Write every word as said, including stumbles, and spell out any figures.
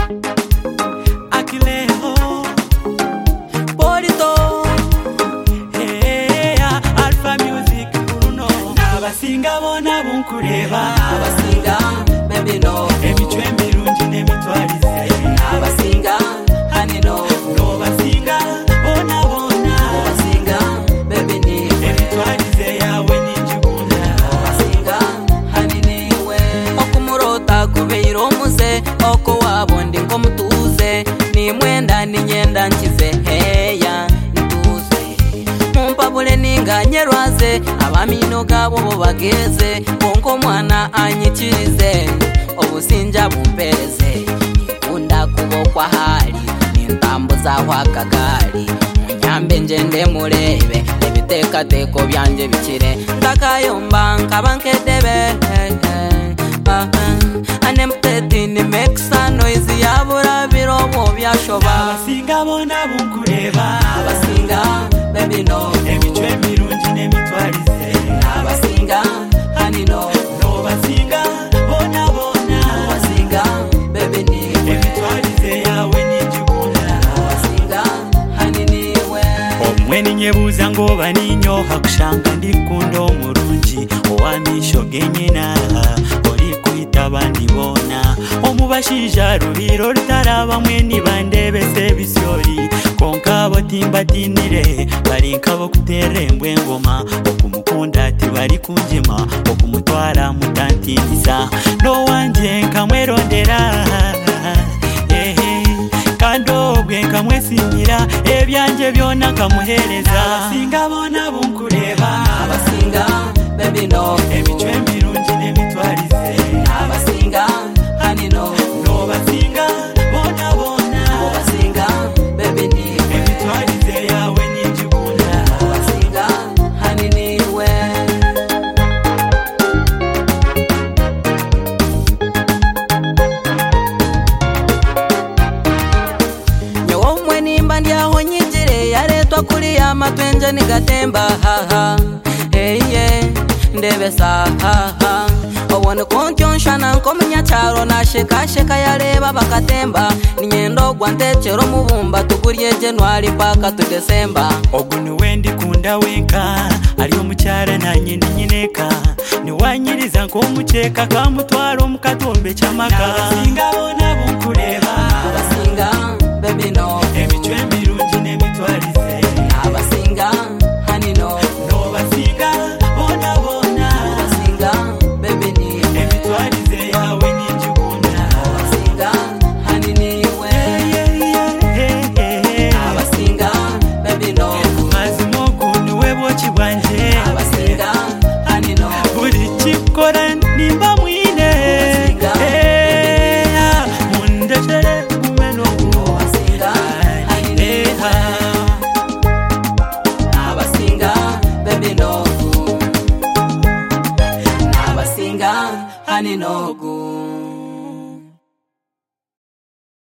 Akileho Porito Hey Alpha Music Bruno Nabasinga bona bunkureba Nabasinga baby no Emichwe mirungi nemitwalize Nabasinga honey no Nobasinga bona bona Nabasinga baby ni emitwalize yawe ninjibunda Nabasinga honey niwe Okumurota kubeira omuze oko wabondi nko mutuze ni mwenda ni nyenda nkize heya ntuze mumpabule ninganyerwaze abamino gabo bo bageze konko mwana anyikirize obusinja bumpereze ikunda kubokwa hali nintambuza hwakagari munyambe njende murebe ebiteka teko byanje bikire ndakayomba nkabankedebe ane mteti ni make some noise yabura birobo byashoba Nabasinga bona bunkureba Nabasinga baby no emichwe mirungi nemitwalize Nabasinga honey no Nobasinga bona bona Nabasinga baby ni emitwalize yawe ninjibunda Nabasinga honey niwe omweni nyebuza ngoba ninyoha kushanga ndikunda omurungi owamisho genyina oli kuita abandi bona omubashija rubiro rutaraba mweni bandebese bisyori konka botimbatinire bari nkabo kuterembwe ngoma okumukunda ati bari kunjima okumutwara mutantinisa no wanje nkamwerondera ehe kando bwe nkamwesimira ebyanje byona kamuhereza Nabasinga bona bunkureba Nabasinga baby no emichwe mirungi nemitwalize Nabasinga honey no Nobasinga bona bona Nabasinga baby ni emitwalize yawe ninjibunda Nabasinga honey niwe nyowo mwe nimba ndyaho nyigire yaretwa kuri ya matwenje nigatemba haha eye ndebesa haha obone kontyonshana nkomunyacyaro nashekasheka yareba bakatemba ninyendo gwantekero mubumba tuguriye January paka tu December ogu niwe ndikunda wenka ari omucyara nanye ndinyineka niwanyiriza nk'omukeka kamutwara mu katombe cy'amaka Nabasinga bona bunkureba Nabasinga baby no emichwe mirungi nemitwalize Nabasinga honey no Nobasinga bona bona Nabasinga baby ni emitwalize yawe ninjibunda Nabasinga honey niwe Nabasinga baby no mazima ogu niwe bwoki bwanje Nabasinga honey no buri kikora nimba mwine mundeshere kumeno Nabasinga honey niwe Nabasinga baby no Nabasinga honey no